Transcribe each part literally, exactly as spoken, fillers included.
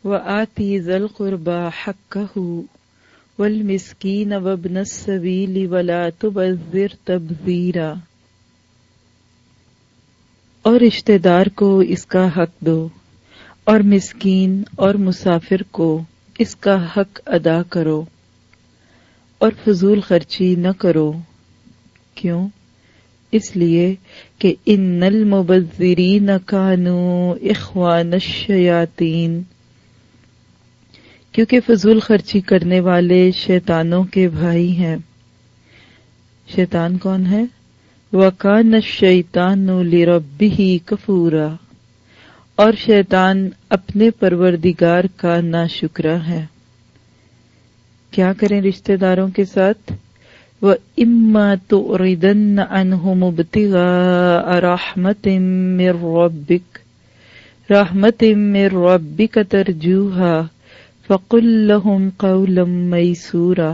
وآتی ذی القربى حقہ والمسکین وابن السبیل ولا تبذر تبذیرا، اور رشتہ دار کو اس کا حق دو اور مسکین اور مسافر کو اس کا حق ادا کرو اور فضول خرچی نہ کرو۔ کیوں؟ اس لیے کہ ان المبذرین کانوا اخوان الشیاطین، کیونکہ فضول خرچی کرنے والے شیطانوں کے بھائی ہیں۔ شیطان کون ہے؟ وَكَانَ الشَّيْطَانُ لِرَبِّهِ كَفُورًا، اور شیطان اپنے پروردگار کا ناشکرا ہے۔ کیا کریں رشتہ داروں کے ساتھ؟ وَإِمَّا تُعْرِضَنَّ عَنْهُمُ ابْتِغَاءَ رَحْمَةٍ مِّن رَّبِّكَ رَحْمَةٍ مِّن رَّبِّكَ تَرْجُوهَا فَقُل لَّهُمْ قَوْلًا مَّيْسُورًا،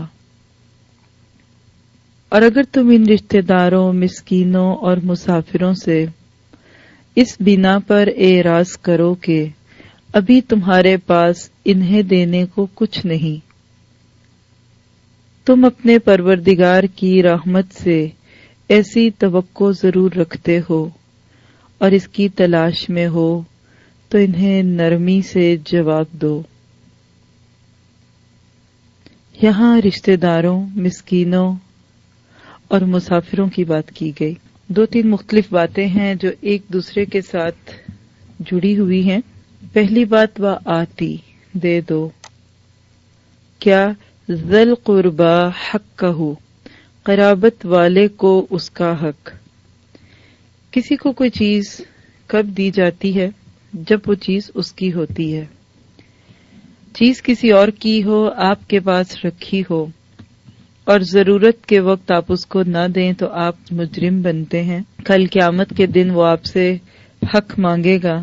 اور اگر تم ان رشتہ داروں، مسکینوں اور مسافروں سے اس بنا پر اعراض کرو کہ ابھی تمہارے پاس انہیں دینے کو کچھ نہیں، تم اپنے پروردگار کی رحمت سے ایسی توقع ضرور رکھتے ہو اور اس کی تلاش میں ہو، تو انہیں نرمی سے جواب دو۔ یہاں رشتہ داروں، مسکینوں اور مسافروں کی بات کی گئی۔ دو تین مختلف باتیں ہیں جو ایک دوسرے کے ساتھ جڑی ہوئی ہیں۔ پہلی بات وہ آتی، دے دو۔ کیا؟ ذل قربا حقہ، قرابت والے کو اس کا حق۔ کسی کو کوئی چیز کب دی جاتی ہے؟ جب وہ چیز اس کی ہوتی ہے۔ چیز کسی اور کی ہو، آپ کے پاس رکھی ہو اور ضرورت کے وقت آپ اس کو نہ دیں تو آپ مجرم بنتے ہیں۔ کل قیامت کے دن وہ آپ سے حق مانگے گا۔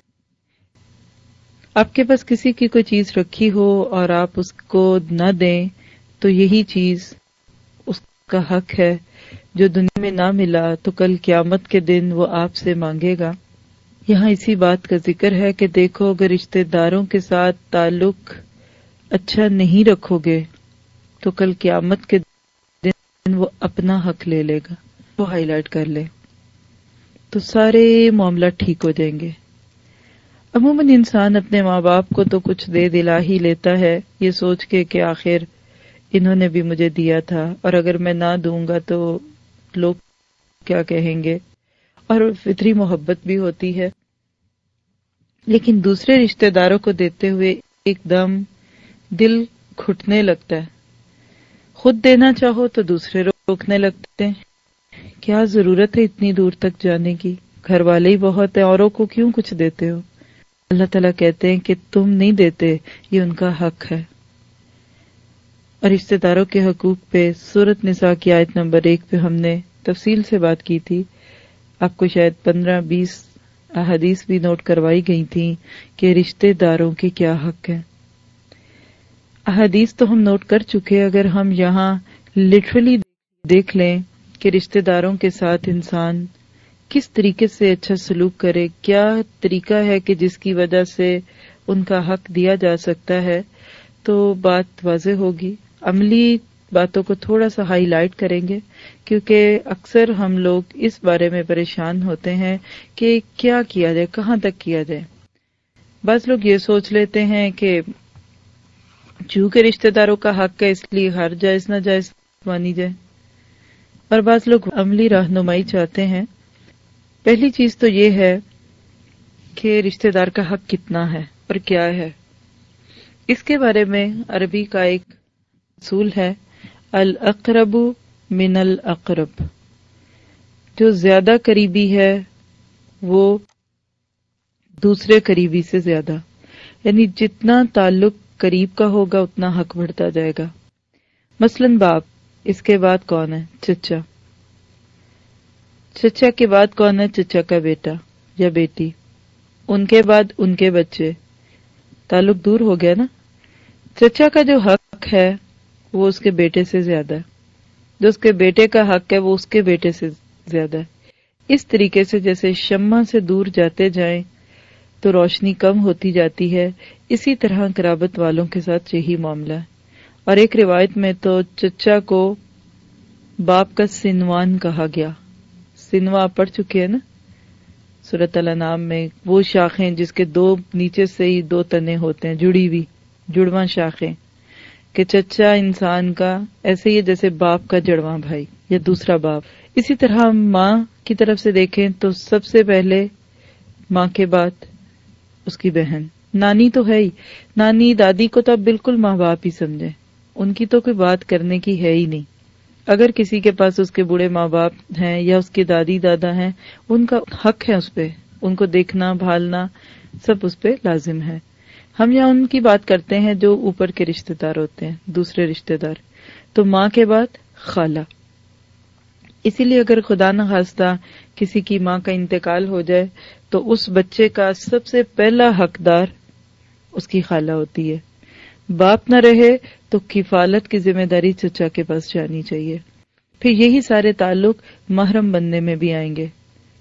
آپ کے پاس کسی کی کوئی چیز رکھی ہو اور آپ اس کو نہ دیں تو یہی چیز اس کا حق ہے، جو دنیا میں نہ ملا تو کل قیامت کے دن وہ آپ سے مانگے گا۔ یہاں اسی بات کا ذکر ہے کہ دیکھو، اگر رشتہ داروں کے ساتھ تعلق اچھا نہیں رکھو گے تو کل قیامت کے دن وہ اپنا حق لے لے گا۔ وہ ہائی لائٹ کر لے تو سارے معاملات ٹھیک ہو جائیں گے۔ عموماً انسان اپنے ماں باپ کو تو کچھ دے دلا ہی لیتا ہے، یہ سوچ کے کہ آخر انہوں نے بھی مجھے دیا تھا اور اگر میں نہ دوں گا تو لوگ کیا کہیں گے، اور فطری محبت بھی ہوتی ہے۔ لیکن دوسرے رشتہ داروں کو دیتے ہوئے ایک دم دل گھٹنے لگتا ہے۔ خود دینا چاہو تو دوسرے روکنے لگتے ہیں۔ کیا ضرورت ہے اتنی دور تک جانے کی؟ گھر والے ہی بہت ہیں، اوروں کو کیوں کچھ دیتے ہو؟ اللہ تعالیٰ کہتے ہیں کہ تم نہیں دیتے، یہ ان کا حق ہے۔ اور رشتہ داروں کے حقوق پہ سورۃ نساء کی آیت نمبر ایک پہ ہم نے تفصیل سے بات کی تھی۔ آپ کو شاید پندرہ بیس احادیث بھی نوٹ کروائی گئی تھیں کہ رشتہ داروں کے کیا حق ہیں۔ احادیث تو ہم نوٹ کر چکے، اگر ہم یہاں لٹرلی دیکھ لیں کہ رشتہ داروں کے ساتھ انسان کس طریقے سے اچھا سلوک کرے، کیا طریقہ ہے کہ جس کی وجہ سے ان کا حق دیا جا سکتا ہے، تو بات واضح ہوگی۔ عملی باتوں کو تھوڑا سا ہائی لائٹ کریں گے، کیونکہ اکثر ہم لوگ اس بارے میں پریشان ہوتے ہیں کہ کیا کیا جائے، کہاں تک کیا جائے۔ بعض لوگ یہ سوچ لیتے ہیں کہ چونکہ رشتہ داروں کا حق ہے اس لیے ہر جائز ناجائز مانی جائے، اور بعض لوگ عملی رہنمائی چاہتے ہیں۔ پہلی چیز تو یہ ہے کہ رشتہ دار کا حق کتنا ہے اور کیا ہے۔ اس کے بارے میں عربی کا ایک اصول ہے، الاقرب من الاقرب، جو زیادہ قریبی ہے وہ دوسرے قریبی سے زیادہ، یعنی جتنا تعلق قریب کا ہوگا اتنا حق بڑھتا جائے گا۔ مثلا باپ، اس کے بعد کون ہے؟ چچا۔ چچا کے بعد کون ہے؟ چچا کا بیٹا یا بیٹی۔ ان کے بعد ان کے بچے، تعلق دور ہو گیا نا۔ چچا کا جو حق ہے وہ اس کے بیٹے سے زیادہ ہے، جو اس کے بیٹے کا حق ہے وہ اس کے بیٹے سے زیادہ ہے۔ اس طریقے سے جیسے شمع سے دور جاتے جائیں تو روشنی کم ہوتی جاتی ہے. اسی طرح قرابت والوں کے ساتھ یہی معاملہ ہے. اور ایک روایت میں تو چچا کو باپ کا سنوان کہا گیا. سنوا آپ پڑھ چکے ہیں نا سورۃ الانعام میں، وہ شاخیں جس کے دو نیچے سے ہی دو تنے ہوتے ہیں، جڑی ہوئی جڑواں شاخیں، کہ چچا انسان کا ایسے ہی جیسے باپ کا جڑواں بھائی یا دوسرا باپ. اسی طرح ماں کی طرف سے دیکھیں تو سب سے پہلے ماں کے بعد اس کی بہن. نانی تو ہے ہی، نانی دادی کو تو اب بالکل ماں باپ ہی سمجھے، ان کی تو کوئی بات کرنے کی ہے ہی نہیں. اگر کسی کے پاس اس کے بوڑھے ماں باپ ہیں یا اس کی دادی دادا ہیں، ان کا حق ہے اس پہ، ان کو دیکھنا بھالنا سب اس پہ لازم ہے. ہم یہاں ان کی بات کرتے ہیں جو اوپر کے رشتہ دار ہوتے ہیں، دوسرے رشتہ دار. تو ماں کے بعد خالہ. اسی لیے اگر خدا نخواستہ کسی کی ماں کا انتقال ہو جائے تو اس بچے کا سب سے پہلا حقدار اس کی خالہ ہوتی ہے. باپ نہ رہے تو کفالت کی ذمہ داری چچا کے پاس جانی چاہیے. پھر یہی سارے تعلق محرم بننے میں بھی آئیں گے.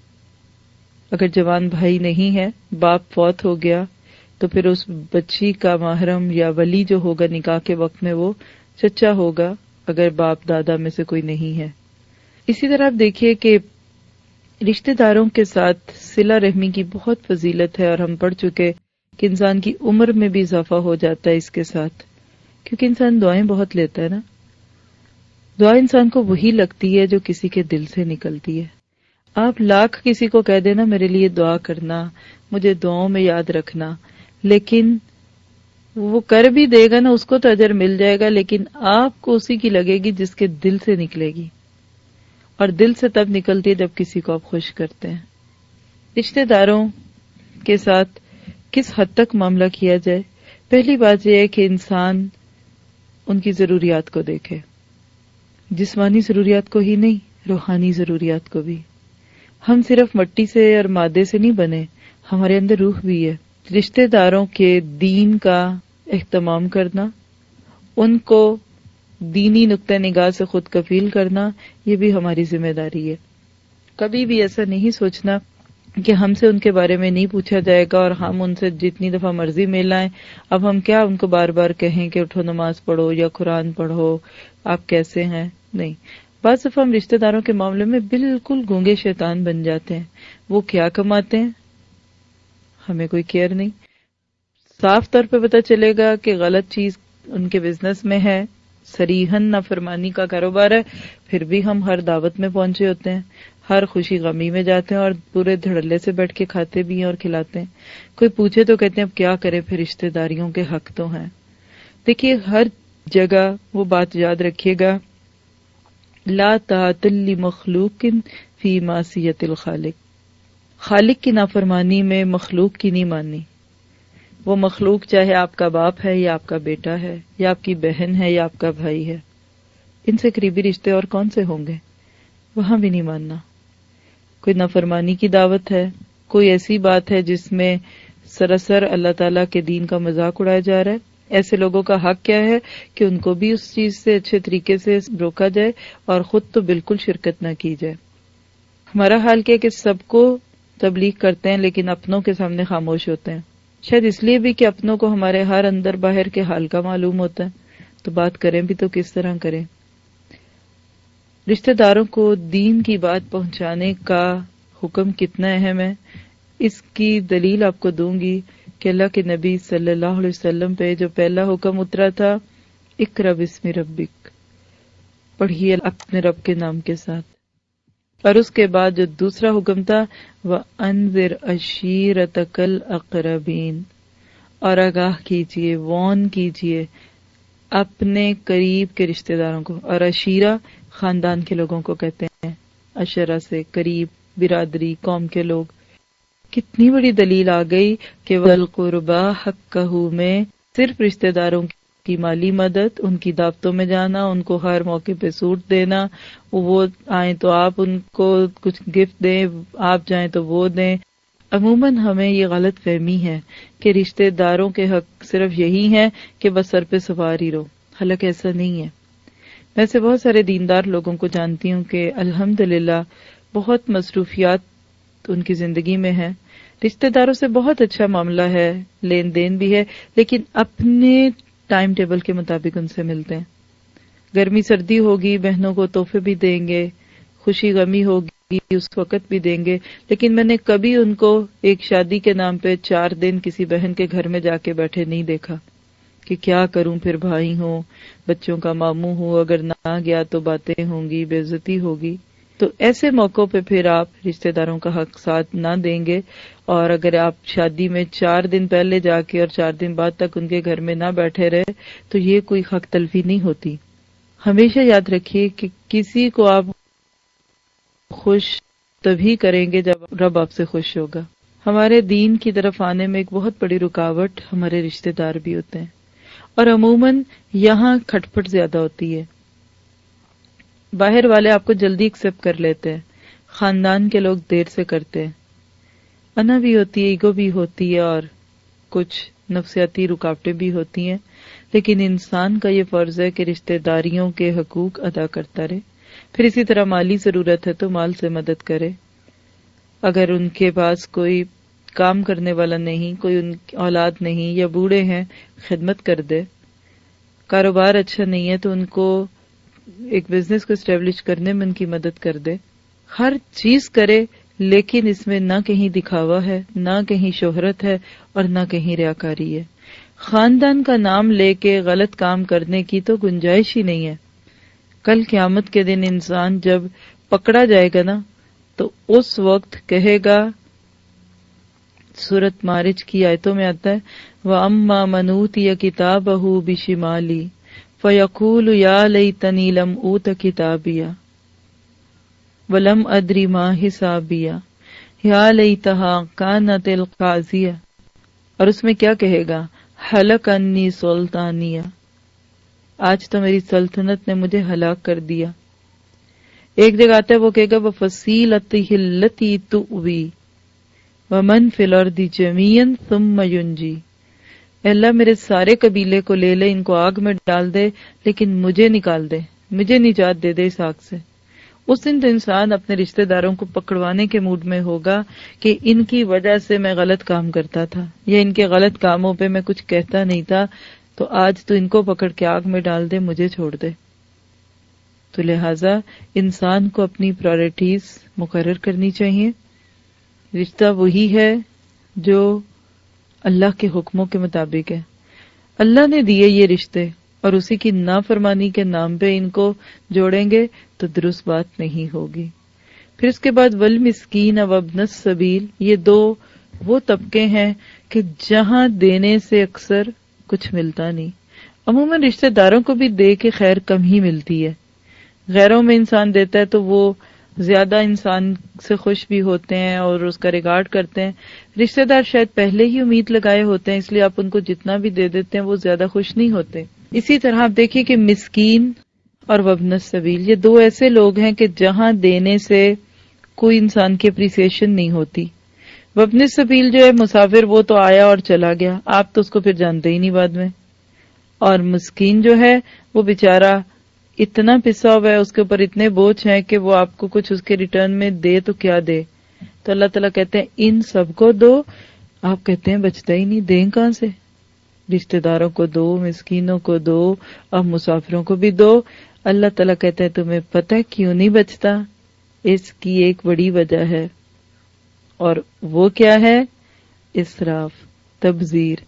اگر جوان بھائی نہیں ہے، باپ فوت ہو گیا، تو پھر اس بچی کا محرم یا ولی جو ہوگا نکاح کے وقت میں وہ چچا ہوگا، اگر باپ دادا میں سے کوئی نہیں ہے. اسی طرح آپ دیکھیے کہ رشتہ داروں کے ساتھ صلہ رحمی کی بہت فضیلت ہے، اور ہم پڑھ چکے کہ انسان کی عمر میں بھی اضافہ ہو جاتا ہے اس کے ساتھ، کیونکہ انسان دعائیں بہت لیتا ہے نا. دعا انسان کو وہی لگتی ہے جو کسی کے دل سے نکلتی ہے. آپ لاکھ کسی کو کہہ دینا میرے لیے دعا کرنا، مجھے دعاؤں میں یاد رکھنا، لیکن وہ کر بھی دے گا نا، اس کو تو اجر مل جائے گا، لیکن آپ کو اسی کی لگے گی جس کے دل سے نکلے گی. اور دل سے تب نکلتی ہے جب کسی کو آپ خوش کرتے ہیں. رشتہ داروں کے ساتھ کس حد تک معاملہ کیا جائے؟ پہلی بات یہ ہے کہ انسان ان کی ضروریات کو دیکھے، جسمانی ضروریات کو ہی نہیں، روحانی ضروریات کو بھی. ہم صرف مٹی سے اور مادے سے نہیں بنے، ہمارے اندر روح بھی ہے. رشتہ داروں کے دین کا اہتمام کرنا، ان کو دینی نقطہ نگاہ سے خود کفیل کرنا، یہ بھی ہماری ذمہ داری ہے. کبھی بھی ایسا نہیں سوچنا کہ ہم سے ان کے بارے میں نہیں پوچھا جائے گا اور ہم ان سے جتنی دفعہ مرضی مل آئیں، اب ہم کیا ان کو بار بار کہیں کہ اٹھو نماز پڑھو یا قرآن پڑھو، آپ کیسے ہیں. نہیں، بعض دفعہ ہم رشتہ داروں کے معاملے میں بالکل گونگے شیطان بن جاتے ہیں. وہ کیا کماتے ہیں ہمیں کوئی کیئر نہیں. صاف طور پہ پتہ چلے گا کہ غلط چیز ان کے بزنس میں ہے، صریحاً نافرمانی کا کاروبار ہے، پھر بھی ہم ہر دعوت میں پہنچے ہوتے ہیں، ہر خوشی غمی میں جاتے ہیں، اور پورے دھڑلے سے بیٹھ کے کھاتے بھی ہیں اور کھلاتے ہیں. کوئی پوچھے تو کہتے ہیں اب کیا کریں، پھر رشتہ داریوں کے حق تو ہیں. دیکھیے ہر جگہ وہ بات یاد رکھیے گا، لا طاعۃ لمخلوق فی معصیۃ الخالق. خالق کی نافرمانی میں مخلوق کی نہیں ماننی. وہ مخلوق چاہے آپ کا باپ ہے یا آپ کا بیٹا ہے یا آپ کی بہن ہے یا آپ کا بھائی ہے، ان سے قریبی رشتے اور کون سے ہوں گے، وہاں بھی نہیں ماننا. کوئی نافرمانی کی دعوت ہے، کوئی ایسی بات ہے جس میں سراسر اللہ تعالیٰ کے دین کا مذاق اڑایا جا رہا ہے، ایسے لوگوں کا حق کیا ہے کہ ان کو بھی اس چیز سے اچھے طریقے سے روکا جائے اور خود تو بالکل شرکت نہ کی جائے. ہمارا حال کیا کہ سب کو تبلیغ کرتے ہیں لیکن اپنوں کے سامنے خاموش ہوتے ہیں، شاید اس لیے بھی کہ اپنوں کو ہمارے ہر اندر باہر کے حال کا معلوم ہوتا ہے، تو بات کریں بھی تو کس طرح کریں. رشتہ داروں کو دین کی بات پہنچانے کا حکم کتنا اہم ہے، اس کی دلیل آپ کو دوں گی کہ اللہ کے نبی صلی اللہ علیہ وسلم پہ جو پہلا حکم اترا تھا، اقرأ بسم ربک، پڑھیے اپنے رب کے نام کے ساتھ، اور اس کے بعد جو دوسرا حکم تھا وَأَنذِرْ عَشِيرَتَكَ الْأَقْرَبِينَ، اور آگاہ کیجئے، وارن کیجئے اپنے قریب کے رشتہ داروں کو. اور عشیرہ خاندان کے لوگوں کو کہتے ہیں، عشرہ سے قریب، برادری، قوم کے لوگ. کتنی بڑی دلیل آ گئی کہ وَالْقُرْبَى حَقَّهُ میں صرف رشتہ داروں کی مالی مدد، ان کی دعوتوں میں جانا، ان کو ہر موقع پہ سوٹ دینا، وہ آئیں تو آپ ان کو کچھ گفٹ دیں، آپ جائیں تو وہ دیں. عموماً ہمیں یہ غلط فہمی ہے کہ رشتہ داروں کے حق صرف یہی ہیں کہ بس سر پہ سوار ہی رہو، حالانکہ ایسا نہیں ہے. میں سے بہت سارے دیندار لوگوں کو جانتی ہوں کہ الحمدللہ بہت مصروفیات ان کی زندگی میں ہیں، رشتہ داروں سے بہت اچھا معاملہ ہے، لین دین بھی ہے، لیکن اپنے ٹائم ٹیبل کے مطابق ان سے ملتے ہیں. گرمی سردی ہوگی بہنوں کو تحفے بھی دیں گے، خوشی غمی ہوگی اس وقت بھی دیں گے، لیکن میں نے کبھی ان کو ایک شادی کے نام پہ چار دن کسی بہن کے گھر میں جا کے بیٹھے نہیں دیکھا کہ کیا کروں، پھر بھائی ہوں، بچوں کا ماموں ہوں، اگر نہ گیا تو باتیں ہوں گی، بے عزتی ہوگی. تو ایسے موقعوں پہ پھر آپ رشتہ داروں کا حق ساتھ نہ دیں گے. اور اگر آپ شادی میں چار دن پہلے جا کے اور چار دن بعد تک ان کے گھر میں نہ بیٹھے رہے تو یہ کوئی حق تلفی نہیں ہوتی. ہمیشہ یاد رکھیے کہ کسی کو آپ خوش تبھی کریں گے جب رب آپ سے خوش ہوگا. ہمارے دین کی طرف آنے میں ایک بہت بڑی رکاوٹ ہمارے رشتہ دار بھی ہوتے ہیں، اور عموماً یہاں کھٹ پٹ زیادہ ہوتی ہے. باہر والے آپ کو جلدی ایکسپٹ کر لیتے ہیں، خاندان کے لوگ دیر سے کرتے ہیں. انا بھی ہوتی ہے، ایگو بھی ہوتی ہے، اور کچھ نفسیاتی رکاوٹیں بھی ہوتی ہیں، لیکن انسان کا یہ فرض ہے کہ رشتہ داریوں کے حقوق ادا کرتا رہے. پھر اسی طرح مالی ضرورت ہے تو مال سے مدد کرے. اگر ان کے پاس کوئی کام کرنے والا نہیں، کوئی ان کی اولاد نہیں یا بوڑھے ہیں، خدمت کر دے. کاروبار اچھا نہیں ہے تو ان کو ایک بزنس کو اسٹیبلش کرنے میں ان کی مدد کر دے. ہر چیز کرے، لیکن اس میں نہ کہیں دکھاوا ہے، نہ کہیں شہرت ہے، اور نہ کہیں ریاکاری ہے. خاندان کا نام لے کے غلط کام کرنے کی تو گنجائش ہی نہیں ہے. کل قیامت کے دن انسان جب پکڑا جائے گا نا تو اس وقت کہے گا، سورۃ مارج کی آیتوں میں آتا ہے، وَأَمَّا مَنْ أُوتِيَ كِتَابَهُ بِشِمَالِهِ فَيَقُولُ يَا لَيْتَنِي لَمْ أُوتَ كِتَابِيَهْ وَلَمْ أَدْرِ مَا حِسَابِيَهْ يَا لَيْتَهَا كَانَتِ الْقَاضِيَةَ. اور اس میں کیا کہے گا، ہلک انی سلطانیہ، آج تو میری سلطنت نے مجھے ہلاک کر دیا. ایک جگہ آتا ہے وہ کہے گا وَفَصِيلَتِهِ الَّتِي تُؤْوِي وَمَنْ فِي الْأَرْضِ جَمِيعًا ثُمَّ يُنْجِي. اے اللہ میرے سارے قبیلے کو لے لے، ان کو آگ میں ڈال دے، لیکن مجھے نکال دے، مجھے نجات دے دے اس آگ سے. اس دن تو انسان اپنے رشتہ داروں کو پکڑوانے کے موڈ میں ہوگا کہ ان کی وجہ سے میں غلط کام کرتا تھا، یا ان کے غلط کاموں پہ میں کچھ کہتا نہیں تھا، تو آج تو ان کو پکڑ کے آگ میں ڈال دے، مجھے چھوڑ دے. تو لہٰذا انسان کو اپنی پرائرٹیز مقرر کرنی چاہیے. رشتہ وہی ہے جو اللہ کے حکموں کے مطابق ہے. اللہ نے دیے یہ رشتے اور اسی کی نافرمانی کے نام پہ ان کو جوڑیں گے تو درست بات نہیں ہوگی. پھر اس کے بعد والمسکین وابن السبیل، یہ دو وہ طبقے ہیں کہ جہاں دینے سے اکثر کچھ ملتا نہیں. عموماً رشتہ داروں کو بھی دے کے خیر کم ہی ملتی ہے. غیروں میں انسان دیتا ہے تو وہ زیادہ انسان سے خوش بھی ہوتے ہیں اور اس کا ریگارڈ کرتے ہیں. رشتہ دار شاید پہلے ہی امید لگائے ہوتے ہیں، اس لیے آپ ان کو جتنا بھی دے دیتے ہیں وہ زیادہ خوش نہیں ہوتے. اسی طرح آپ دیکھیے کہ مسکین اور وابن السبیل، یہ دو ایسے لوگ ہیں کہ جہاں دینے سے کوئی انسان کی اپریسیشن نہیں ہوتی. وابن السبیل جو ہے مسافر، وہ تو آیا اور چلا گیا، آپ تو اس کو پھر جانتے ہی نہیں بعد میں. اور مسکین جو ہے وہ بیچارہ اتنا پسا ہوا ہے، اس کے اوپر اتنے بوجھ ہیں کہ وہ آپ کو کچھ اس کے ریٹرن میں دے تو کیا دے. تو اللہ تعالیٰ کہتے ہیں ان سب کو دو. آپ کہتے ہیں بچتا ہی نہیں، دیں کہاں سے؟ رشتہ داروں کو دو، مسکینوں کو دو، اور مسافروں کو بھی دو. اللہ تعالیٰ کہتے ہیں تمہیں پتہ کیوں نہیں بچتا؟ اس کی ایک بڑی وجہ ہے، اور وہ کیا ہے؟ اسراف، تبذیر.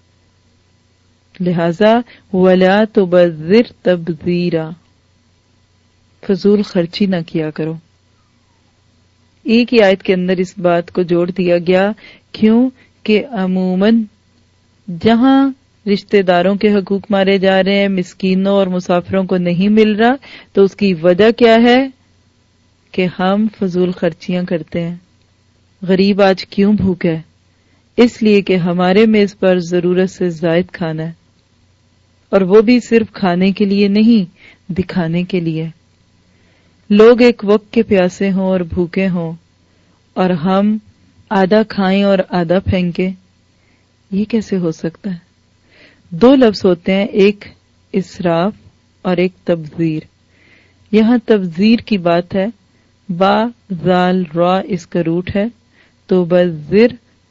لہذا وَلَا تُبَذِّرْ تَبْذِيرًا، فضول خرچی نہ کیا کرو. ایک ہی آیت کے اندر اس بات کو جوڑ دیا گیا. کیوں کہ عموماً جہاں رشتہ داروں کے حقوق مارے جا رہے ہیں، مسکینوں اور مسافروں کو نہیں مل رہا، تو اس کی وجہ کیا ہے؟ کہ ہم فضول خرچیاں کرتے ہیں. غریب آج کیوں بھوکا ہے؟ اس لیے کہ ہمارے میز پر ضرورت سے زائد کھانا ہے، اور وہ بھی صرف کھانے کے لیے نہیں، دکھانے کے لیے. لوگ ایک وقت کے پیاسے ہوں اور بھوکے ہوں، اور ہم آدھا کھائیں اور آدھا پھینکیں. یہ کیسے ہو سکتا ہے؟ دو لفظ ہوتے ہیں، ایک اسراف اور ایک تبذیر. یہاں تبذیر کی بات ہے، با زال را اس کا روٹ ہے، تو بذر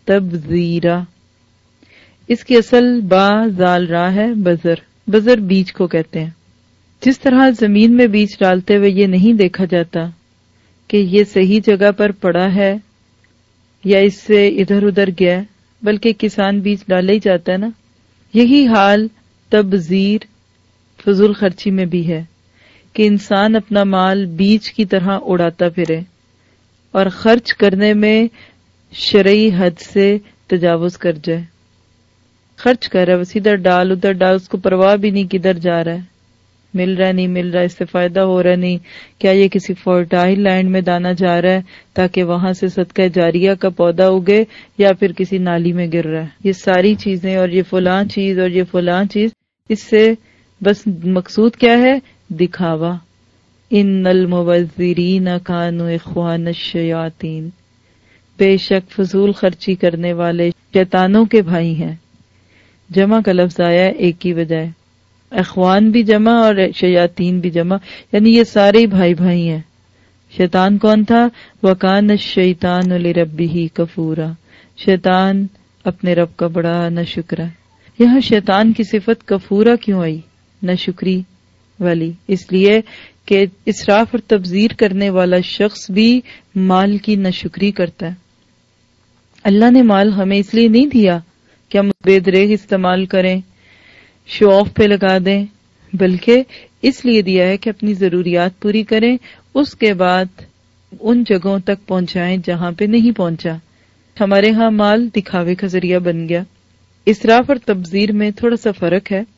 تبذیرا. اس کی اصل با زال را ہے بذر. بذر بیج کو کہتے ہیں. جس طرح زمین میں بیج ڈالتے ہوئے یہ نہیں دیکھا جاتا کہ یہ صحیح جگہ پر پڑا ہے یا اس سے ادھر ادھر گیا، بلکہ کسان بیج ڈالے ہی جاتا ہے نا. یہی حال تبذیر فضول خرچی میں بھی ہے کہ انسان اپنا مال بیج کی طرح اڑاتا پھرے اور خرچ کرنے میں شرعی حد سے تجاوز کر جائے. خرچ کر رہا ہے، بس ادھر ڈال ادھر ڈال، اس کو پرواہ بھی نہیں کدھر جا رہا ہے، مل رہا نہیں مل رہا، اس سے فائدہ ہو رہا نہیں، کیا یہ کسی فرٹائل لینڈ میں دانا جا رہا ہے تاکہ وہاں سے صدقہ جاریہ کا پودا اگے، یا پھر کسی نالی میں گر رہا ہے. یہ ساری چیزیں اور یہ فلاں چیز اور یہ فلاں چیز، اس سے بس مقصود کیا ہے؟ دکھاوا. ان المبذرین کانوا اخوان الشیاطین، بے شک فضول خرچی کرنے والے شیطانوں کے بھائی ہیں. جمع کا لفظ آیا ہے ایک کی بجائے، اخوان بھی جمع اور شیاطین بھی جمع، یعنی یہ سارے بھائی بھائی ہیں. شیطان کون تھا؟ وَكَانَ الشَّيْطَانُ لِرَبِّهِ كَفُورًا، شیطان اپنے رب کا بڑا ناشکر ہے. یہاں شیطان کی صفت کفورا کیوں آئی، ناشکری والی؟ اس لیے کہ اسراف اور تبذیر کرنے والا شخص بھی مال کی ناشکری کرتا ہے. اللہ نے مال ہمیں اس لیے نہیں دیا کہ ہم بے دریغ استعمال کریں، شو آف پہ لگا دیں، بلکہ اس لیے دیا ہے کہ اپنی ضروریات پوری کریں، اس کے بعد ان جگہوں تک پہنچائیں جہاں پہ نہیں پہنچا. ہمارے ہاں مال دکھاوے کا ذریعہ بن گیا. اسراف اور تبذیر میں تھوڑا سا فرق ہے.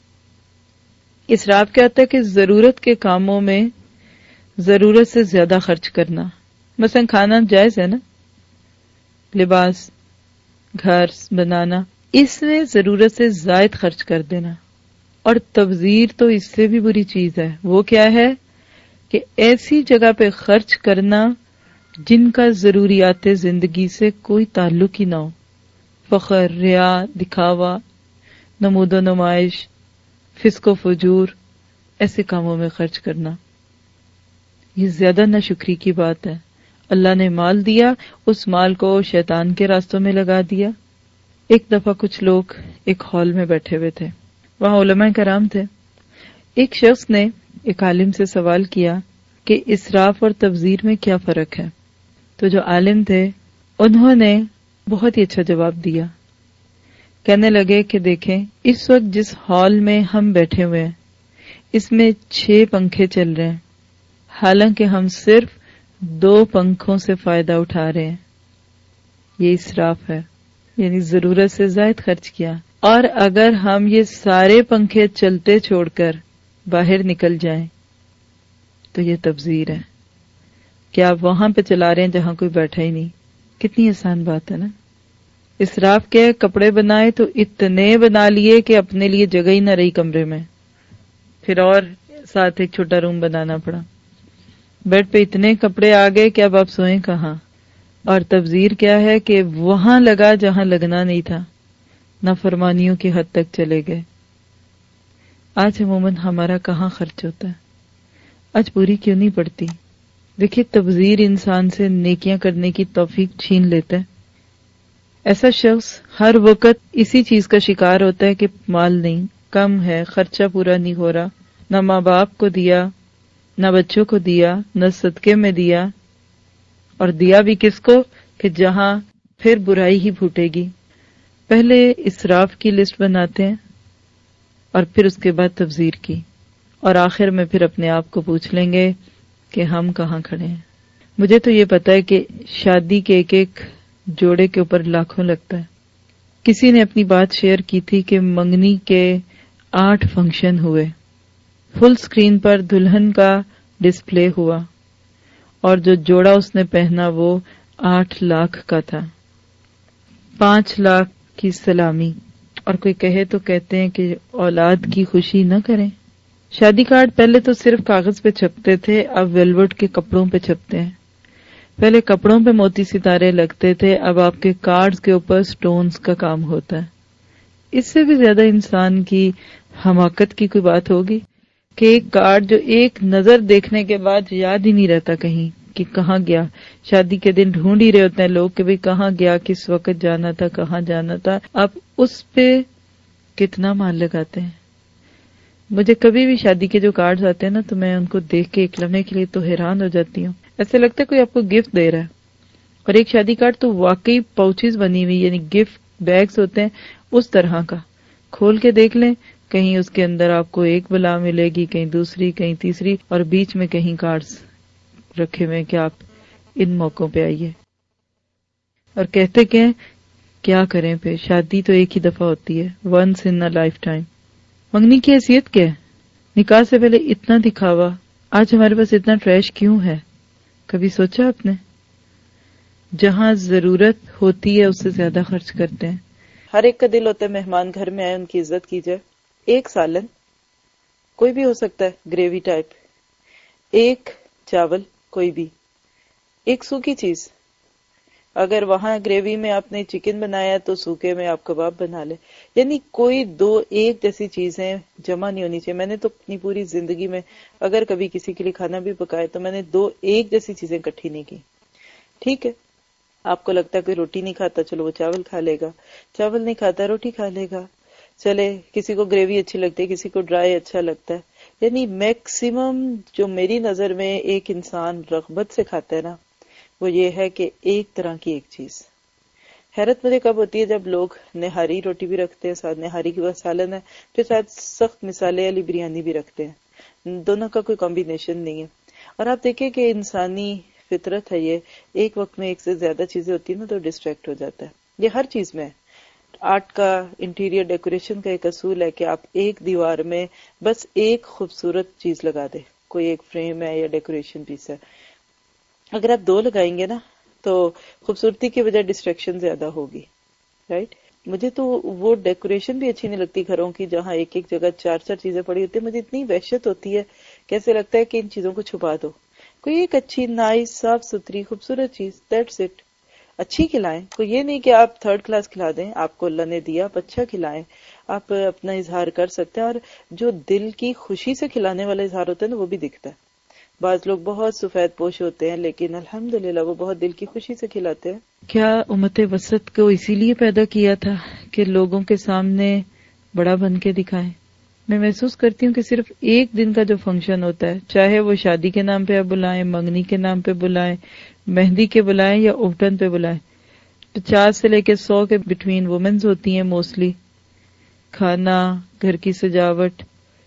اسراف کیا ہوتا ہے کہ ضرورت کے کاموں میں ضرورت سے زیادہ خرچ کرنا. مثلا کھانا جائز ہے نا، لباس، گھر بنانا، اس میں ضرورت سے زائد خرچ کر دینا. اور تبذیر تو اس سے بھی بری چیز ہے. وہ کیا ہے کہ ایسی جگہ پہ خرچ کرنا جن کا ضروریات زندگی سے کوئی تعلق ہی نہ ہو. فخر، ریا، دکھاوا، نمود و نمائش، فسق و فجور، ایسے کاموں میں خرچ کرنا، یہ زیادہ ناشکری کی بات ہے. اللہ نے مال دیا، اس مال کو شیطان کے راستوں میں لگا دیا. ایک دفعہ کچھ لوگ ایک ہال میں بیٹھے ہوئے تھے، وہاں علماء کرام تھے. ایک شخص نے ایک عالم سے سوال کیا کہ اسراف اور تبذیر میں کیا فرق ہے. تو جو عالم تھے انہوں نے بہت ہی اچھا جواب دیا. کہنے لگے کہ دیکھیں، اس وقت جس ہال میں ہم بیٹھے ہوئے ہیں اس میں چھ پنکھے چل رہے ہیں، حالانکہ ہم صرف دو پنکھوں سے فائدہ اٹھا رہے ہیں. یہ اسراف ہے، یعنی ضرورت سے زائد خرچ کیا. اور اگر ہم یہ سارے پنکھے چلتے چھوڑ کر باہر نکل جائیں تو یہ تبذیر ہے کہ آپ وہاں پہ چلا رہے ہیں جہاں کوئی بیٹھا ہی نہیں. کتنی آسان بات ہے نا. اسراف کے کپڑے بنائے تو اتنے بنا لیے کہ اپنے لیے جگہ ہی نہ رہی کمرے میں، پھر اور ساتھ ایک چھوٹا روم بنانا پڑا. بیڈ پہ اتنے کپڑے آ گئے کہ اب آپ سوئیں کہاں. اور تبذیر کیا ہے کہ وہاں لگا جہاں لگنا نہیں تھا، نافرمانیوں کی حد تک چلے گئے. آج عموماً ہمارا کہاں خرچ ہوتا ہے؟ آج پوری کیوں نہیں پڑتی؟ دیکھیے، تبذیر انسان سے نیکیاں کرنے کی توفیق چھین لیتا ہے. ایسا شخص ہر وقت اسی چیز کا شکار ہوتا ہے کہ مال نہیں، کم ہے، خرچہ پورا نہیں ہو رہا، نہ ماں باپ کو دیا، نہ بچوں کو دیا، نہ صدقے میں دیا. اور دیا بھی کس کو کہ جہاں پھر برائی ہی پھوٹے گی. پہلے اسراف کی لسٹ بناتے ہیں اور پھر اس کے بعد تبذیر کی، اور آخر میں پھر اپنے آپ کو پوچھ لیں گے کہ ہم کہاں کھڑے ہیں. مجھے تو یہ پتا ہے کہ شادی کے ایک ایک جوڑے کے اوپر لاکھوں لگتا ہے. کسی نے اپنی بات شیئر کی تھی کہ منگنی کے آٹھ فنکشن ہوئے، فل سکرین پر دلہن کا ڈسپلے ہوا، اور جو جوڑا اس نے پہنا وہ آٹھ لاکھ کا تھا. پانچ لاکھ کی سلامی. اور کوئی کہے تو کہتے ہیں کہ اولاد کی خوشی نہ کریں. شادی کارڈ پہلے تو صرف کاغذ پہ چھپتے تھے، اب ویلوٹ کے کپڑوں پہ چھپتے ہیں. پہلے کپڑوں پہ موتی ستارے لگتے تھے، اب آپ کے کارڈز کے اوپر سٹونز کا کام ہوتا ہے. اس سے بھی زیادہ انسان کی حماقت کی کوئی بات ہوگی کہ ایک کارڈ جو ایک نظر دیکھنے کے بعد یاد ہی نہیں رہتا کہیں، کہ کہاں گیا. شادی کے دن ڈھونڈ ہی رہے ہوتے ہیں لوگ کہ بھئی کہاں گیا, کس وقت جانا تھا, کہاں جانا تھا. آپ اس پہ کتنا مال لگاتے ہیں. مجھے کبھی بھی شادی کے جو کارڈز آتے ہیں نا تو میں ان کو دیکھ کے ایک لمحے کے لیے تو حیران ہو جاتی ہوں. ایسے لگتا ہے کوئی آپ کو گفٹ دے رہا ہے. اور ایک شادی کارڈ تو واقعی پاؤچز بنی ہوئی, یعنی گفٹ بیگز ہوتے ہیں اس طرح کا. کھول کے دیکھ لیں, کہیں اس کے اندر آپ کو ایک بلا ملے گی, کہیں دوسری, کہیں تیسری, اور بیچ میں کہیں کارڈز رکھے ہوئے کہ آپ ان موقعوں پہ آئیے. اور کہتے کہ کیا کریں پہ, شادی تو ایک ہی دفعہ ہوتی ہے, once in a lifetime. منگنی کی حیثیت کیا ہے؟ نکاح سے پہلے اتنا دکھاوا, آج ہمارے پاس اتنا ٹریش کیوں ہے؟ کبھی سوچا آپ نے؟ جہاں ضرورت ہوتی ہے اس سے زیادہ خرچ کرتے ہیں. ہر ایک کا دل ہوتا ہے مہمان گھر میں آئے ان کی عزت کی جائے. ایک سالن کوئی بھی ہو سکتا ہے, گریوی ٹائپ, ایک چاول کوئی بھی, ایک سوکھی چیز. اگر وہاں گریوی میں آپ نے چکن بنایا تو سوکھے میں آپ کباب بنا لے. یعنی کوئی دو ایک جیسی چیزیں جمع نہیں ہونی چاہیے. میں نے تو اپنی پوری زندگی میں اگر کبھی کسی کے لیے کھانا بھی پکایا تو میں نے دو ایک جیسی چیزیں اکٹھی نہیں کی. ٹھیک ہے, آپ کو لگتا ہے کوئی روٹی نہیں کھاتا, چلو وہ چاول کھا لے گا. چاول نہیں کھاتا روٹی کھا لے گا. چلے کسی کو گریوی اچھی لگتی ہے, کسی کو ڈرائی اچھا لگتا ہے. یعنی میکسیمم جو میری نظر میں ایک انسان رغبت سے کھاتا ہے نا, وہ یہ ہے کہ ایک طرح کی ایک چیز. حیرت مجھے کب ہوتی ہے جب لوگ نہاری روٹی بھی رکھتے ہیں, ساتھ نہاری کے بعد سالن ہے, پھر ساتھ سخت مسالے والی بریانی بھی رکھتے ہیں. دونوں کا کوئی کمبینیشن نہیں ہے. اور آپ دیکھیں کہ انسانی فطرت ہے یہ, ایک وقت میں ایک سے زیادہ چیزیں ہوتی ہیں نا تو ڈسٹریکٹ ہو جاتا ہے. یہ ہر چیز میں ہے. آرٹ کا, انٹیریئر ڈیکوریشن کا ایک اصول ہے کہ آپ ایک دیوار میں بس ایک خوبصورت چیز لگا دیں. کوئی ایک فریم ہے یا ڈیکوریشن پیس ہے. اگر آپ دو لگائیں گے نا تو خوبصورتی کی بجائے ڈسٹریکشن زیادہ ہوگی. رائٹ. مجھے تو وہ ڈیکوریشن بھی اچھی نہیں لگتی گھروں کی جہاں ایک ایک جگہ چار چار چیزیں پڑی ہوتی ہیں. مجھے اتنی وحشت ہوتی ہے, کیسے لگتا ہے کہ ان چیزوں کو چھپا دو. کوئی ایک اچھی نائس صاف ستھری خوبصورت چیز, دیٹس اٹ. اچھی کھلائیں. کوئی یہ نہیں کہ آپ تھرڈ کلاس کھلا دیں, آپ کو اللہ نے دیا آپ اچھا کھلائیں. آپ اپنا اظہار کر سکتے ہیں, اور جو دل کی خوشی سے کھلانے والا اظہار ہوتا ہے نا وہ بھی دکھتا ہے. بعض لوگ بہت سفید پوش ہوتے ہیں لیکن الحمدللہ وہ بہت دل کی خوشی سے کھلاتے ہیں. کیا امت وسط کو اسی لیے پیدا کیا تھا کہ لوگوں کے سامنے بڑا بن کے دکھائیں؟ میں محسوس کرتی ہوں کہ صرف ایک دن کا جو فنکشن ہوتا ہے, چاہے وہ شادی کے نام پہ آپ بلائیں, منگنی کے نام پہ بلائیں, مہندی کے بلائیں یا اوبٹن پہ بلائیں, پچاس سے لے کے سو کے بٹوین وومنز ہوتی ہیں موسٹلی. کھانا, گھر کی سجاوٹ,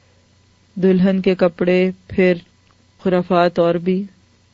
دلہن کے کپڑے, پھر خرافات اور بھی.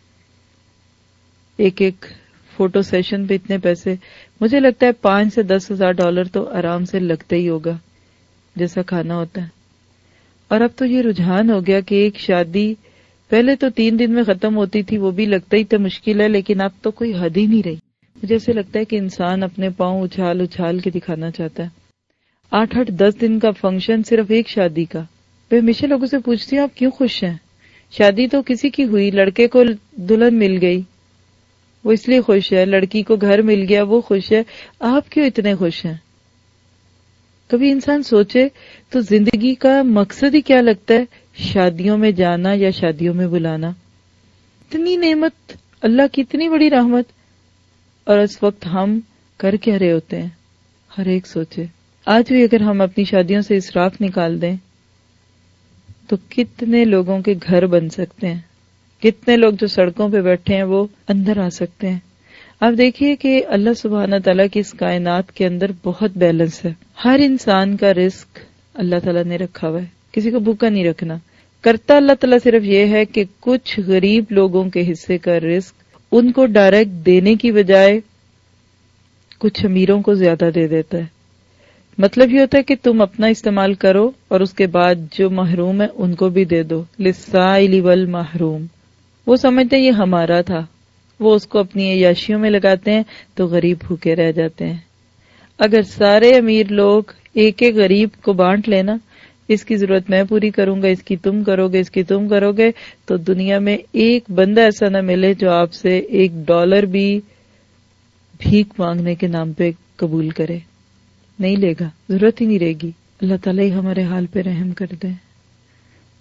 ایک ایک فوٹو سیشن پہ اتنے پیسے. مجھے لگتا ہے پانچ سے دس ہزار ڈالر تو آرام سے لگتا ہی ہوگا جیسا کھانا ہوتا ہے. اور اب تو یہ رجحان ہو گیا کہ ایک شادی پہلے تو تین دن میں ختم ہوتی تھی, وہ بھی لگتا ہی تو مشکل ہے, لیکن اب تو کوئی حد ہی نہیں رہی. مجھے ایسے لگتا ہے کہ انسان اپنے پاؤں اچھال اچھال کے دکھانا چاہتا ہے. آٹھ آٹھ دس دن کا فنکشن صرف ایک شادی کا. میں ہمیشہ لوگوں سے پوچھتی ہوں آپ کیوں خوش ہیں؟ شادی تو کسی کی ہوئی, لڑکے کو دلہن مل گئی وہ اس لیے خوش ہے, لڑکی کو گھر مل گیا وہ خوش ہے, آپ کیوں اتنے خوش ہیں؟ کبھی انسان سوچے تو زندگی کا مقصد ہی کیا لگتا ہے شادیوں میں جانا یا شادیوں میں بلانا. اتنی نعمت, اللہ کی اتنی بڑی رحمت, اور اس وقت ہم کر کیا رہے ہوتے ہیں؟ ہر ایک سوچے. آج بھی اگر ہم اپنی شادیوں سے اسراف نکال دیں تو کتنے لوگوں کے گھر بن سکتے ہیں, کتنے لوگ جو سڑکوں پہ بیٹھے ہیں وہ اندر آ سکتے ہیں. آپ دیکھیے کہ اللہ سبحانہ تعالیٰ کی اس کائنات کے اندر بہت بیلنس ہے. ہر انسان کا رزق اللہ تعالیٰ نے رکھا ہوا ہے, کسی کو بھوکا نہیں رکھنا. کرتا اللہ تعالیٰ صرف یہ ہے کہ کچھ غریب لوگوں کے حصے کا رزق ان کو ڈائریکٹ دینے کی بجائے کچھ امیروں کو زیادہ دے دیتا ہے. مطلب یہ ہوتا ہے کہ تم اپنا استعمال کرو اور اس کے بعد جو محروم ہے ان کو بھی دے دو. للسائل والمحروم. وہ سمجھتے ہیں یہ ہمارا تھا, وہ اس کو اپنی عیاشیوں میں لگاتے ہیں تو غریب بھوکے رہ جاتے ہیں. اگر سارے امیر لوگ ایک ایک غریب کو بانٹ لینا, اس کی ضرورت میں پوری کروں گا, اس کی تم کرو گے, اس کی تم کرو گے, تو دنیا میں ایک بندہ ایسا نہ ملے جو آپ سے ایک ڈالر بھی بھیک مانگنے کے نام پہ قبول کرے. نہیں لے گا, ضرورت ہی نہیں رہے گی. اللہ تعالیٰ ہی ہمارے حال پہ رحم کر دے.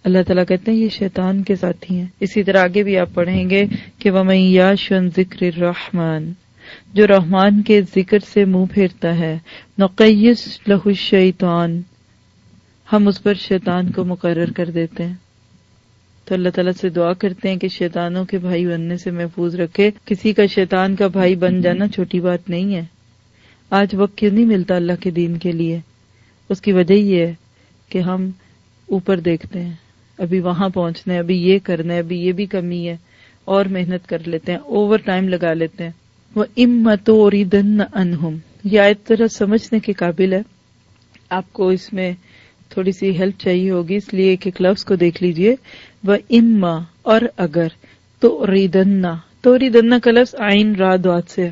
اللہ تعالیٰ کہتے ہیں یہ شیطان کے ساتھی ہیں. اسی طرح آگے بھی آپ پڑھیں گے کہ وَمَن یَعْشُ عَن ذِکْرِ الرَّحْمَٰنِ، جو رحمان کے ذکر سے منہ پھیرتا ہے، نُقَيِّضْ لَهُ الشَّیطان، ہم اس پر شیطان کو مقرر کر دیتے ہیں. تو اللہ تعالیٰ سے دعا کرتے ہیں کہ شیطانوں کے بھائی بننے سے محفوظ رکھے. کسی کا شیطان کا بھائی بن جانا چھوٹی بات نہیں ہے. آج وقت کیوں نہیں ملتا اللہ کے دین کے لیے؟ اس کی وجہ یہ ہے کہ ہم اوپر دیکھتے ہیں، ابھی وہاں پہنچنا ہے، ابھی یہ کرنا ہے، ابھی یہ بھی کمی ہے، اور محنت کر لیتے ہیں، اوور ٹائم لگا لیتے ہیں. وَإِمَّا تُعْرِضَنَّ عَنْهُمْ، یہ آیت ذرا سمجھنے کے قابل ہے. آپ کو اس میں تھوڑی سی ہیلپ چاہیے ہوگی، اس لیے ایک ایک لفظ کو دیکھ لیجئے. وَإِمَّا، اور اگر، تُعْرِضَنَّ، تُعْرِضَنَّ کا لفظ عین را دعات سے،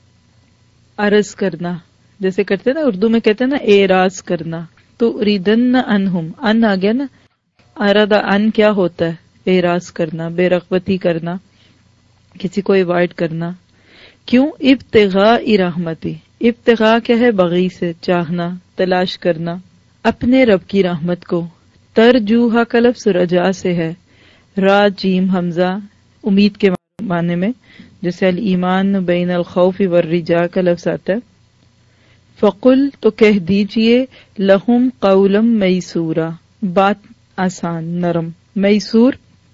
عرض کرنا، جیسے کرتے نا اردو میں کہتے ہیں نا اعراض کرنا. تُعْرِضَنَّ عَنْهُمْ، ان آ گیا نا. ارادہ ان کیا ہوتا ہے؟ اعراض کرنا، بے رغبتی کرنا، کسی کو ایوائڈ کرنا. کیوں؟ ابتغاء رحمتی، ابتغاء کیا ہے؟ بغی سے، چاہنا، تلاش کرنا اپنے رب کی رحمت کو. ترجوہا کا لفظ رجا سے ہے، را جیم حمزہ، امید کے معنی میں، جیسے الایمان بین الخوف والرجاء کا لفظ آتا ہے. فقل، تو کہہ دیجئے، لہم قولا میسورا، بات آسان، نرم. میسور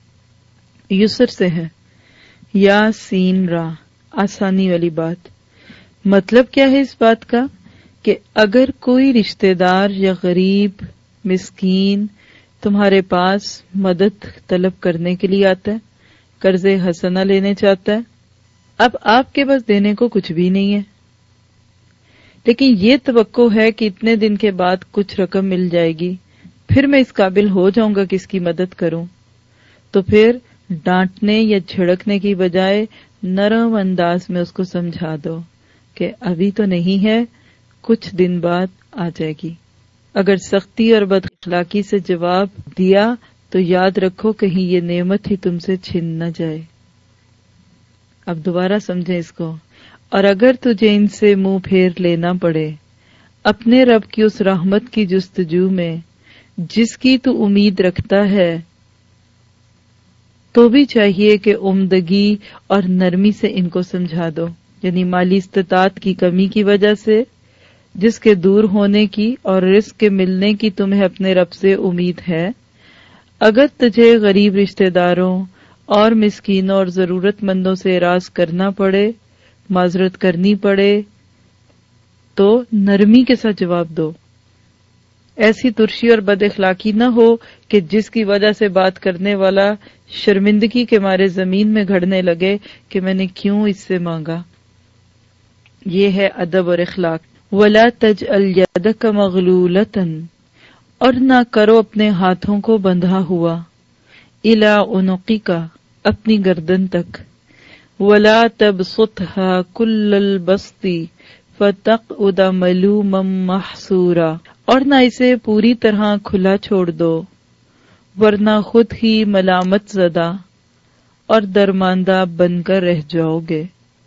یسر سے ہے، یا سین را، آسانی والی بات. مطلب کیا ہے اس بات کا؟ کہ اگر کوئی رشتہ دار یا غریب مسکین تمہارے پاس مدد طلب کرنے کے لیے آتا ہے، قرض حسنہ لینے چاہتا ہے، اب آپ کے پاس دینے کو کچھ بھی نہیں ہے، لیکن یہ توقع ہے کہ اتنے دن کے بعد کچھ رقم مل جائے گی، پھر میں اس قابل ہو جاؤں گا کہ اس کی مدد کروں. تو پھر ڈانٹنے یا جھڑکنے کی بجائے نرم انداز میں اس کو سمجھا دو کہ ابھی تو نہیں ہے، کچھ دن بعد آ جائے گی. اگر سختی اور بد اخلاقی سے جواب دیا تو یاد رکھو کہیں یہ نعمت ہی تم سے چھن نہ جائے. اب دوبارہ سمجھیں اس کو. اور اگر تجھے ان سے منہ پھیر لینا پڑے اپنے رب کی اس رحمت کی جستجو میں جس کی تو امید رکھتا ہے، تو بھی چاہیے کہ عمدگی اور نرمی سے ان کو سمجھا دو. یعنی مالی استطاعت کی کمی کی وجہ سے، جس کے دور ہونے کی اور رزق کے ملنے کی تمہیں اپنے رب سے امید ہے، اگر تجھے غریب رشتہ داروں اور مسکینوں اور ضرورت مندوں سے اعراض کرنا پڑے، معذرت کرنی پڑے، تو نرمی کے ساتھ جواب دو. ایسی ترشی اور بد اخلاقی نہ ہو کہ جس کی وجہ سے بات کرنے والا شرمندگی کے مارے زمین میں گھڑنے لگے کہ میں نے کیوں اس سے مانگا. یہ ہے ادب اور اخلاق. وَلَا تَجْعَلْ يَدَكَ مَغْلُولَةً، اور نہ کرو اپنے ہاتھوں کو بندھا ہوا، إِلَىٰ عُنُقِكَ، اپنی گردن تک. وَلَا تَبْسُطْهَا كُلَّ الْبَسْطِ فَتَقْعُدَ مَلُومًا مَحْسُورًا، اور نہ اسے پوری طرح کھلا چھوڑ دو ورنہ خود ہی ملامت زدہ اور درماندہ بن کر رہ جاؤ گے.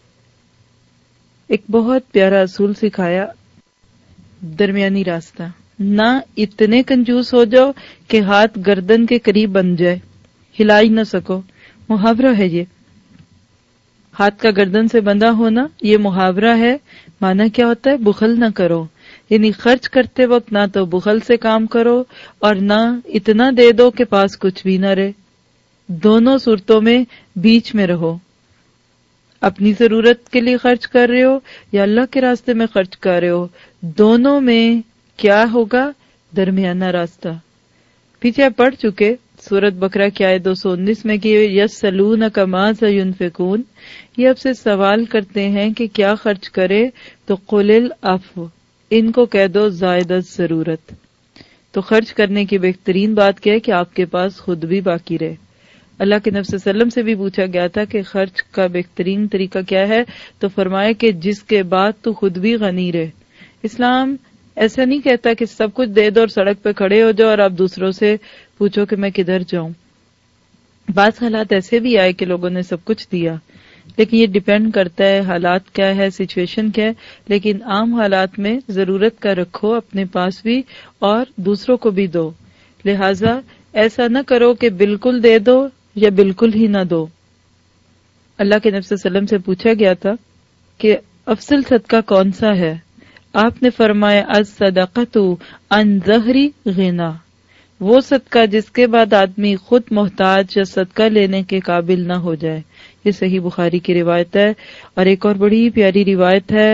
ایک بہت پیارا اصول سکھایا، درمیانی راستہ. نہ اتنے کنجوس ہو جاؤ کہ ہاتھ گردن کے قریب بن جائے، ہلا ہی نہ سکو. محاورہ ہے یہ، ہاتھ کا گردن سے بندھا ہونا یہ محاورہ ہے. معنی کیا ہوتا ہے؟ بخل نہ کرو. یعنی خرچ کرتے وقت نہ تو بخل سے کام کرو اور نہ اتنا دے دو کہ پاس کچھ بھی نہ رہے. دونوں صورتوں میں بیچ میں رہو. اپنی ضرورت کے لیے خرچ کر رہے ہو یا اللہ کے راستے میں خرچ کر رہے ہو، دونوں میں کیا ہوگا؟ درمیانہ راستہ. پیچھے آپ پڑھ چکے سورت بقرہ کی آیت دو سو انیس میں کہ یسألونک ماذا ینفقون، یہ اب سے سوال کرتے ہیں کہ کیا خرچ کرے، تو قل العفو، ان کو کہہ دو زائد ضرورت. تو خرچ کرنے کی بہترین بات کیا ہے کہ آپ کے پاس خود بھی باقی رہے. اللہ کے نبی صلی اللہ علیہ وسلم سے بھی پوچھا گیا تھا کہ خرچ کا بہترین طریقہ کیا ہے، تو فرمایا کہ جس کے بعد تو خود بھی غنی رہے. اسلام ایسا نہیں کہتا کہ سب کچھ دے دو اور سڑک پہ کھڑے ہو جاؤ اور آپ دوسروں سے پوچھو کہ میں کدھر جاؤں. بعض حالات ایسے بھی آئے کہ لوگوں نے سب کچھ دیا، لیکن یہ ڈیپینڈ کرتا ہے حالات کیا ہے، سچویشن کیا ہے. لیکن عام حالات میں ضرورت کا رکھو اپنے پاس بھی اور دوسروں کو بھی دو. لہٰذا ایسا نہ کرو کہ بالکل دے دو یا بالکل ہی نہ دو۔ اللہ کے نبی صلی اللہ علیہ وسلم سے پوچھا گیا تھا کہ افضل صدقہ کون سا ہے؟ آپ نے فرمایا الصدقۃ عن ظہر غنا، وہ صدقہ جس کے بعد آدمی خود محتاج یا صدقہ لینے کے قابل نہ ہو جائے۔ یہ صحیح بخاری کی روایت ہے۔ اور ایک اور بڑی پیاری روایت ہے،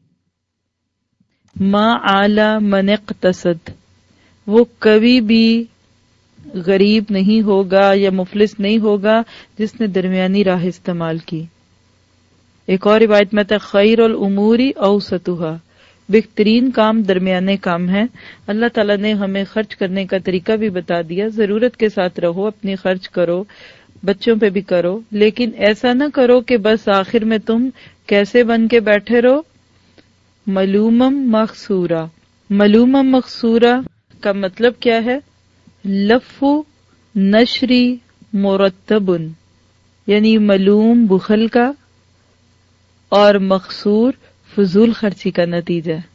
ما علی من اقتصد، وہ کبھی بھی غریب نہیں ہوگا یا مفلس نہیں ہوگا جس نے درمیانی راہ استعمال کی۔ ایک اور روایت میں تھا خیر الامور اوسطها، بہترین کام درمیانے کام ہے۔ اللہ تعالیٰ نے ہمیں خرچ کرنے کا طریقہ بھی بتا دیا، ضرورت کے ساتھ رہو، اپنی خرچ کرو، بچوں پہ بھی کرو، لیکن ایسا نہ کرو کہ بس آخر میں تم کیسے بن کے بیٹھے رہو، ملومم مخصورہ۔ ملومم مخصورہ کا مطلب کیا ہے؟ لف نشری مرتبن، یعنی ملوم بخل کا اور مخصور فضول خرچی کا نتیجہ ہے۔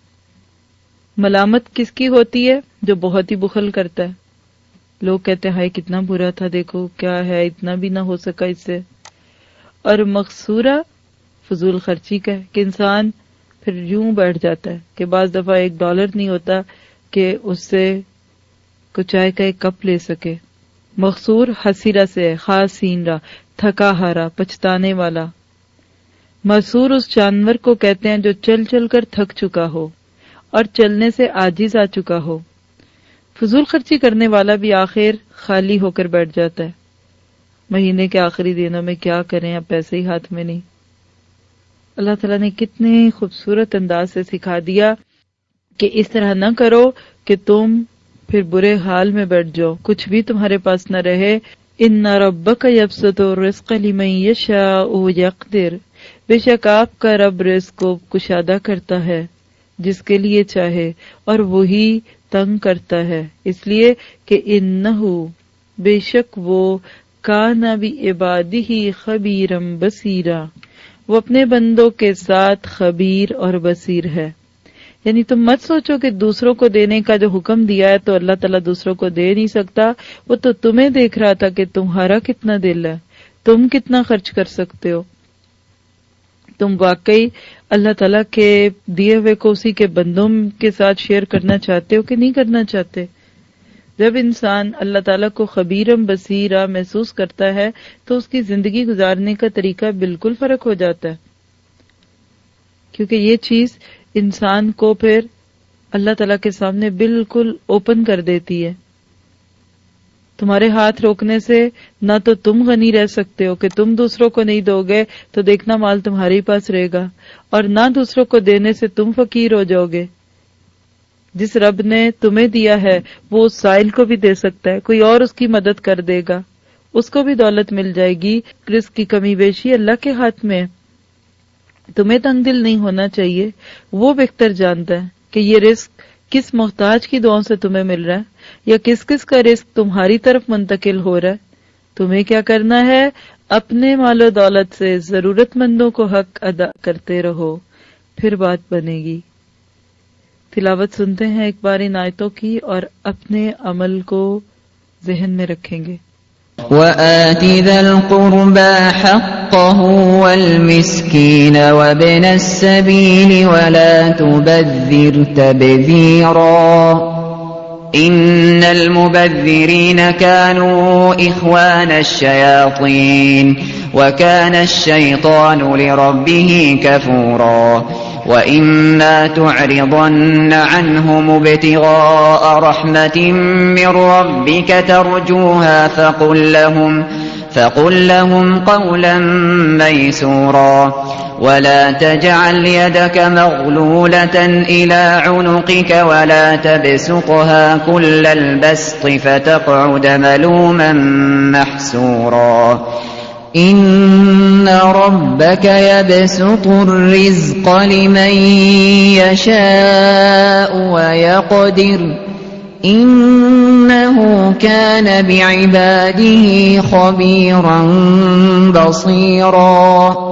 ملامت کس کی ہوتی ہے؟ جو بہت ہی بخل کرتا ہے۔ لوگ کہتے ہیں ہائے کتنا برا تھا، دیکھو کیا ہے، اتنا بھی نہ ہو سکا اس سے۔ اور مقصورہ فضول خرچی کا ہے کہ انسان پھر یوں بیٹھ جاتا ہے کہ بعض دفعہ ایک ڈالر نہیں ہوتا کہ اس سے کچھ چائے کا ایک کپ لے سکے۔ مقصور حسیرہ سے ہے، خاص سینرا، تھکا ہارا، پچھتانے والا۔ مسور اس جانور کو کہتے ہیں جو چل چل کر تھک چکا ہو اور چلنے سے عاجز آ چکا ہو۔ فضول خرچی کرنے والا بھی آخر خالی ہو کر بیٹھ جاتا ہے، مہینے کے آخری دنوں میں کیا کریں، اب پیسے ہی ہاتھ میں نہیں۔ اللہ تعالیٰ نے کتنے خوبصورت انداز سے سکھا دیا کہ اس طرح نہ کرو کہ تم پھر برے حال میں بیٹھ جاؤ، کچھ بھی تمہارے پاس نہ رہے۔ ان ربک یبسط الرزق لمن یشاء ویقدر، بے شک آپ کا رب رزق کو کشادہ کرتا ہے جس کے لیے چاہے، اور وہی تنگ کرتا ہے، اس لیے کہ انہو بے شک وہ کان بعبادہ خبیرا بصیرا، وہ اپنے بندوں کے ساتھ خبیر اور بصیر ہے۔ یعنی تم مت سوچو کہ دوسروں کو دینے کا جو حکم دیا ہے تو اللہ تعالیٰ دوسروں کو دے نہیں سکتا، وہ تو تمہیں دیکھ رہا تھا کہ تمہارا کتنا دل ہے، تم کتنا خرچ کر سکتے ہو، تم واقعی اللہ تعالیٰ کے دیے ہوئے کو اسی کے بندوں کے ساتھ شیئر کرنا چاہتے ہو کہ نہیں کرنا چاہتے۔ جب انسان اللہ تعالیٰ کو خبیرم بصیرہ محسوس کرتا ہے تو اس کی زندگی گزارنے کا طریقہ بالکل فرق ہو جاتا ہے، کیونکہ یہ چیز انسان کو پھر اللہ تعالیٰ کے سامنے بالکل اوپن کر دیتی ہے۔ تمہارے ہاتھ روکنے سے نہ تو تم غنی رہ سکتے ہو کہ تم دوسروں کو نہیں دو گے تو دیکھنا مال تمہارے ہی پاس رہے گا، اور نہ دوسروں کو دینے سے تم فقیر ہو جاؤ گے۔ جس رب نے تمہیں دیا ہے وہ اس سائل کو بھی دے سکتا ہے، کوئی اور اس کی مدد کر دے گا، اس کو بھی دولت مل جائے گی۔ رزق کی کمی بیشی اللہ کے ہاتھ میں ہے، تمہیں تنگ دل نہیں ہونا چاہیے۔ وہ بہتر جانتا ہے کہ یہ رزق کس محتاج کی دعاؤں سے تمہیں مل رہا ہے یا کس کس کا رزق تمہاری طرف منتقل ہو رہا ہے۔ تمہیں کیا کرنا ہے؟ اپنے مال و دولت سے ضرورت مندوں کو حق ادا کرتے رہو، پھر بات بنے گی۔ تلاوت سنتے ہیں ایک بار ان آیتوں کی اور اپنے عمل کو ذہن میں رکھیں گے۔ وآت ذا القربى حقه والمسكين وابن السبيل ولا تبذر تبذيرا إن المبذرين كانوا إخوان الشياطين وكان الشيطان لربه كفورا وإما تعرضن عنهم ابتغاء رحمة من ربك ترجوها فقل لهم فقل لهم قولا ميسورا ولا تجعل يدك مغلولة إلى عنقك ولا تبسطها كل البسط فتقعد ملوما محسورا إن ربك يبسط الرزق لمن يشاء ويقدر إنه كان بعباده خبيرا بصيرا۔